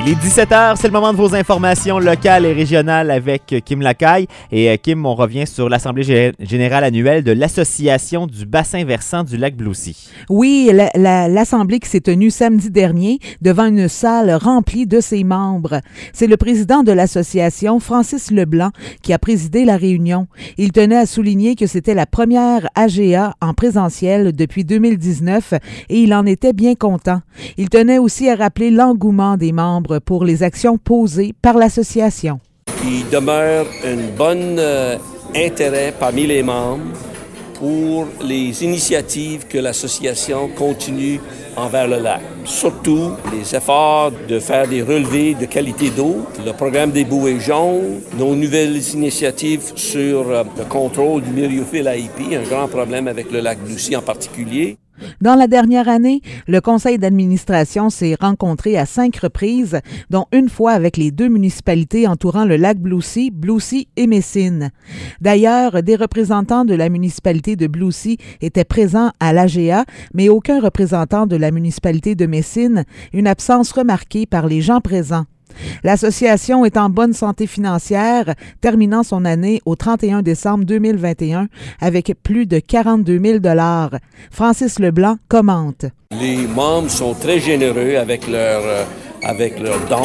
Il est 17h, c'est le moment de vos informations locales et régionales avec Kim Lacaille. Et Kim, on revient sur l'Assemblée générale annuelle de l'Association du bassin versant du lac Bloussy. Oui, l'Assemblée qui s'est tenue samedi dernier devant une salle remplie de ses membres. C'est le président de l'association, Francis Leblanc, qui a présidé la réunion. Il tenait à souligner que c'était la première AGA en présentiel depuis 2019 et il en était bien content. Il tenait aussi à rappeler l'engouement des membres pour les actions posées par l'association. Il demeure un bon intérêt parmi les membres pour les initiatives que l'association continue envers le lac. Surtout les efforts de faire des relevés de qualité d'eau, le programme des bouées jaunes, nos nouvelles initiatives sur le contrôle du myriophylle AIP, un grand problème avec le lac Bloussy en particulier. Dans la dernière année, le conseil d'administration s'est rencontré à 5 reprises, dont une fois avec les 2 municipalités entourant le lac Bloussy, Bloussy et Messine. D'ailleurs, des représentants de la municipalité de Bloussy étaient présents à l'AGA, mais aucun représentant de la municipalité de Messine, une absence remarquée par les gens présents. L'association est en bonne santé financière, terminant son année au 31 décembre 2021 avec plus de 42 000 $. Francis Leblanc commente. Les membres sont très généreux avec leurs dons.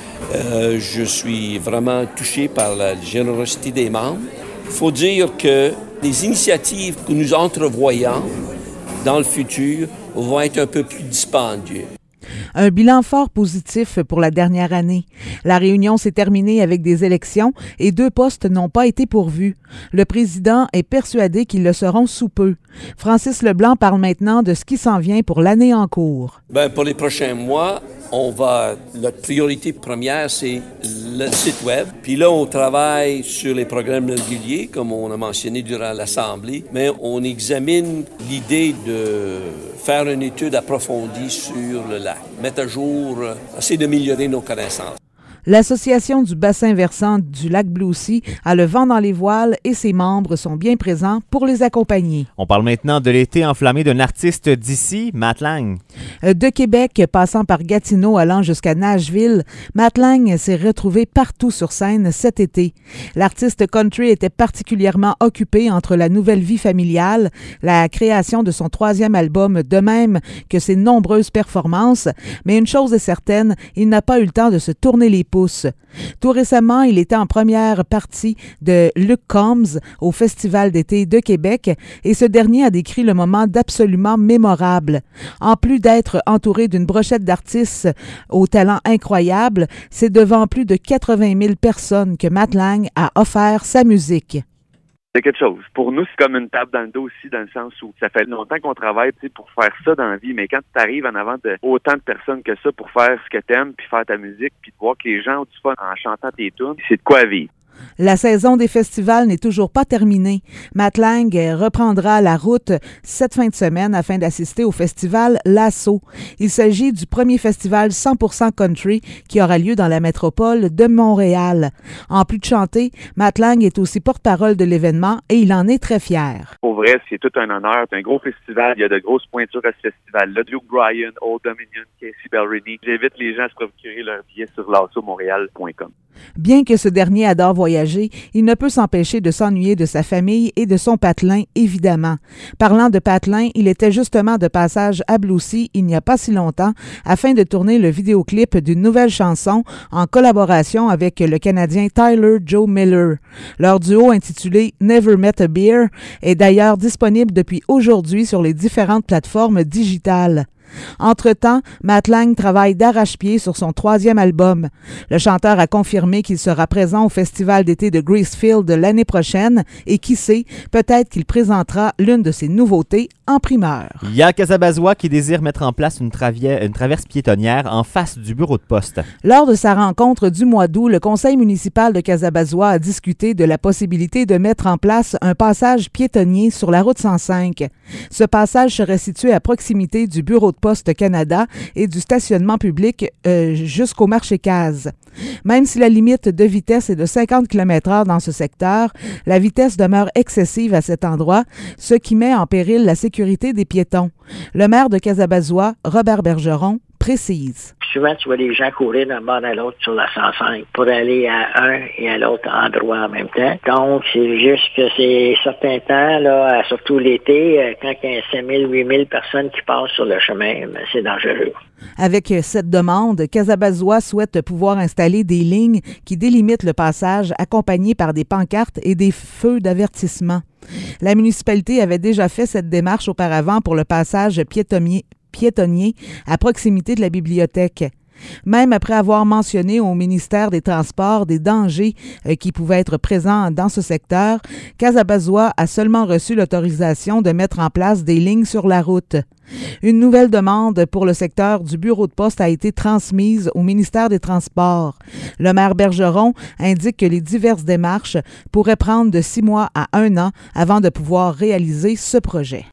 Je suis vraiment touché par la générosité des membres. Il faut dire que les initiatives que nous entrevoyons dans le futur vont être un peu plus dispendieuses. Un bilan fort positif pour la dernière année. La réunion s'est terminée avec des élections et 2 postes n'ont pas été pourvus. Le président est persuadé qu'ils le seront sous peu. Francis Leblanc parle maintenant de ce qui s'en vient pour l'année en cours. Pour les prochains mois, notre priorité première, c'est le site web. Puis là, on travaille sur les programmes réguliers, comme on a mentionné durant l'Assemblée, mais on examine l'idée de faire une étude approfondie sur le lac, mettre à jour, essayer d'améliorer nos connaissances. L'Association du bassin versant du lac Bloussy a le vent dans les voiles et ses membres sont bien présents pour les accompagner. On parle maintenant de l'été enflammé d'un artiste d'ici, Matt Lang. De Québec, passant par Gatineau, allant jusqu'à Nashville, Matt Lang s'est retrouvé partout sur scène cet été. L'artiste country était particulièrement occupé entre la nouvelle vie familiale, la création de son 3e album, de même que ses nombreuses performances, mais une chose est certaine, il n'a pas eu le temps de se tourner les pouces. Tout récemment, il était en première partie de Luke Combs au Festival d'été de Québec et ce dernier a décrit le moment d'absolument mémorable. En plus d'être entouré d'une brochette d'artistes au talent incroyable, c'est devant plus de 80 000 personnes que Matt Lang a offert sa musique. C'est quelque chose. Pour nous, c'est comme une tape dans le dos aussi, dans le sens où ça fait longtemps qu'on travaille pour faire ça dans la vie, mais quand tu arrives en avant de autant de personnes que ça pour faire ce que t'aimes, puis faire ta musique, puis de voir que les gens ont du fun en chantant tes tunes, c'est de quoi vivre. La saison des festivals n'est toujours pas terminée. Matt Lang reprendra la route cette fin de semaine afin d'assister au festival Lasso. Il s'agit du premier festival 100% country qui aura lieu dans la métropole de Montréal. En plus de chanter, Matt Lang est aussi porte-parole de l'événement et il en est très fier. Pour vrai, c'est tout un honneur. C'est un gros festival. Il y a de grosses pointures à ce festival-là. Luke Bryan, Old Dominion, Casey Ballerini. J'invite les gens à se procurer leur billet sur lassomontréal.com. Bien que ce dernier adore voyager, il ne peut s'empêcher de s'ennuyer de sa famille et de son patelin, évidemment. Parlant de patelin, il était justement de passage à Bloussy il n'y a pas si longtemps afin de tourner le vidéoclip d'une nouvelle chanson en collaboration avec le Canadien Tyler Joe Miller. Leur duo intitulé Never Met a Beer est d'ailleurs disponible depuis aujourd'hui sur les différentes plateformes digitales. Entre-temps, Matt Lang travaille d'arrache-pied sur son 3e album. Le chanteur a confirmé qu'il sera présent au festival d'été de Gracefield l'année prochaine et qui sait, peut-être qu'il présentera l'une de ses nouveautés en primeur. Il y a Casabazois qui désire mettre en place une traverse piétonnière en face du bureau de poste. Lors de sa rencontre du mois d'août, le conseil municipal de Casabazois a discuté de la possibilité de mettre en place un passage piétonnier sur la route 105. Ce passage serait situé à proximité du bureau de Poste Canada et du stationnement public jusqu'au marché Case. Même si la limite de vitesse est de 50 km/h dans ce secteur, la vitesse demeure excessive à cet endroit, ce qui met en péril la sécurité des piétons. Le maire de Casabazois, Robert Bergeron, précise. Souvent, tu vois les gens courir d'un bord à l'autre sur la 105 pour aller à un et à l'autre endroit en même temps. Donc, c'est juste que c'est certains temps, là, surtout l'été, quand il y a 5 000, 8 000 personnes qui passent sur le chemin, c'est dangereux. Avec cette demande, Casabazois souhaite pouvoir installer des lignes qui délimitent le passage accompagnées par des pancartes et des feux d'avertissement. La municipalité avait déjà fait cette démarche auparavant pour le passage piétonnier à proximité de la bibliothèque. Même après avoir mentionné au ministère des Transports des dangers qui pouvaient être présents dans ce secteur, Casabazois a seulement reçu l'autorisation de mettre en place des lignes sur la route. Une nouvelle demande pour le secteur du bureau de poste a été transmise au ministère des Transports. Le maire Bergeron indique que les diverses démarches pourraient prendre de 6 mois à 1 an avant de pouvoir réaliser ce projet.